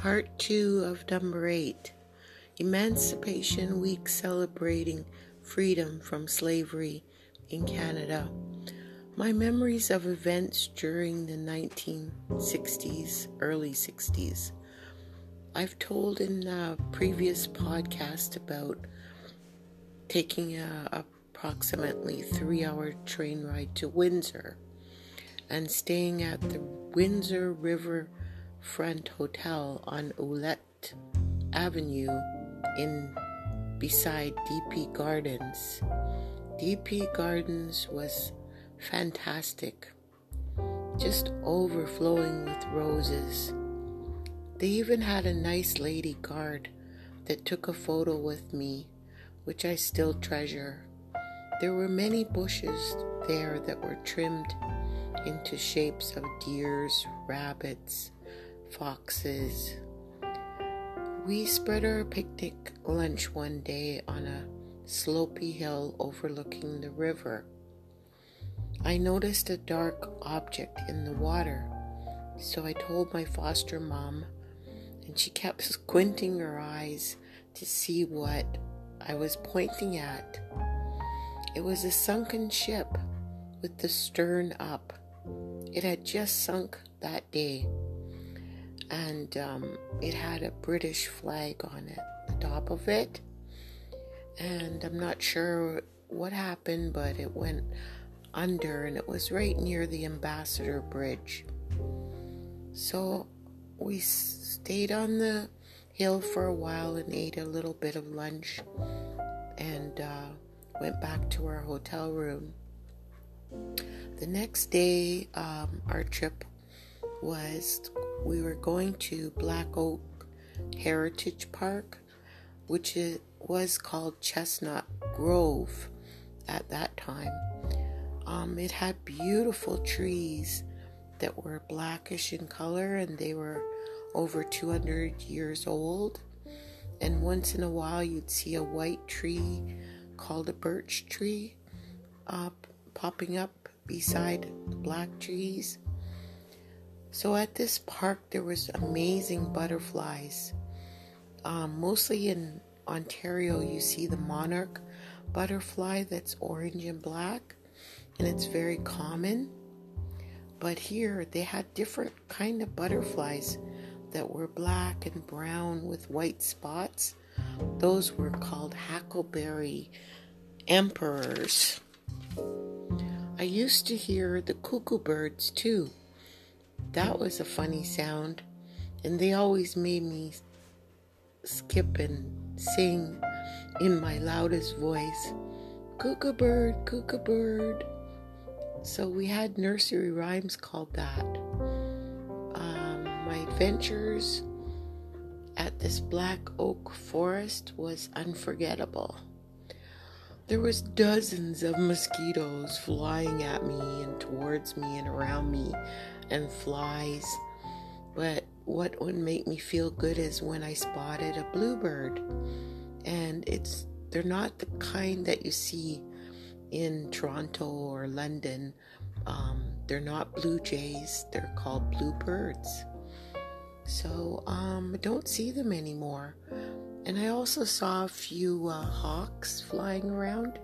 Part 2 of number 8, Emancipation Week celebrating freedom from slavery in Canada. My memories of events during the 1960s, early 60s. I've told in a previous podcast about taking a approximately 3-hour train ride to Windsor and staying at the Windsor Riverfront Hotel on Ouellette Avenue beside DP Gardens. DP Gardens was fantastic, just overflowing with roses. They even had a nice lady guard that took a photo with me, which I still treasure. There were many bushes there that were trimmed into shapes of deers, rabbits, foxes. We spread our picnic lunch one day on a slopey hill overlooking the river. I noticed a dark object in the water, so I told my foster mom, and she kept squinting her eyes to see what I was pointing at. It was a sunken ship with the stern up. It had just sunk that day, and it had a British flag on it, the top of it, and I'm not sure what happened, but it went under, and it was right near the Ambassador Bridge. So we stayed on the hill for a while and ate a little bit of lunch and went back to our hotel room. The next day, our trip we were going to Black Oak Heritage Park, which was called Chestnut Grove at that time. It had beautiful trees that were blackish in color, and they were over 200 years old. And once in a while, you'd see a white tree called a birch tree popping up beside the black trees. So at this park, there was amazing butterflies. Mostly in Ontario, you see the monarch butterfly that's orange and black, and it's very common. But here, they had different kind of butterflies that were black and brown with white spots. Those were called hackleberry emperors. I used to hear the cuckoo birds too. That was a funny sound, and they always made me skip and sing in my loudest voice, cuckoo bird, cuckoo bird. So we had nursery rhymes called that. My adventures at this Black Oak Forest was unforgettable. There was dozens of mosquitoes flying at me and towards me and around me, and flies. But what would make me feel good is when I spotted a bluebird. And they're not the kind that you see in Toronto or London. They're not blue jays. They're called bluebirds. So I don't see them anymore. And I also saw a few hawks flying around.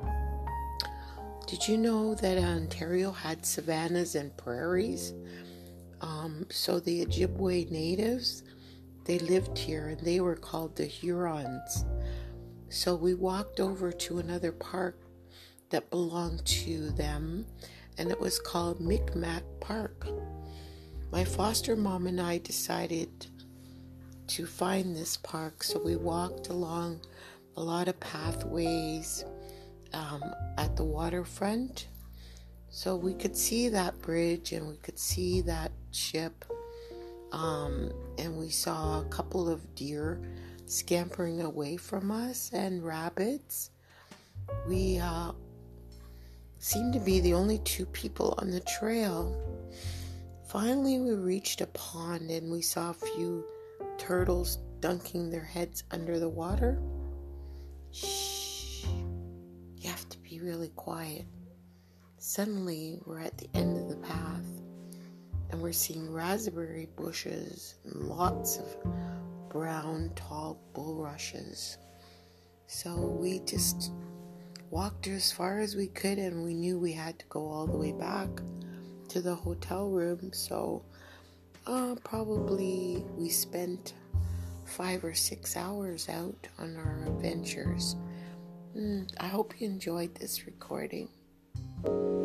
Did you know that Ontario had savannas and prairies? So the Ojibwe natives, they lived here, and they were called the Hurons. So we walked over to another park that belonged to them, and it was called Micmac Park. My foster mom and I decided to find this park, so we walked along a lot of pathways at the waterfront, so we could see that bridge and we could see that ship, and we saw a couple of deer scampering away from us and rabbits. We seemed to be the only two people on the trail. Finally, we reached a pond and we saw a few turtles dunking their heads under the water. Shh. You have to be really quiet. Suddenly, we're at the end of the path, and we're seeing raspberry bushes and lots of brown tall bulrushes. So we just walked as far as we could, and we knew we had to go all the way back to the hotel room. So probably we spent 5 or 6 hours out on our adventures. I hope you enjoyed this recording.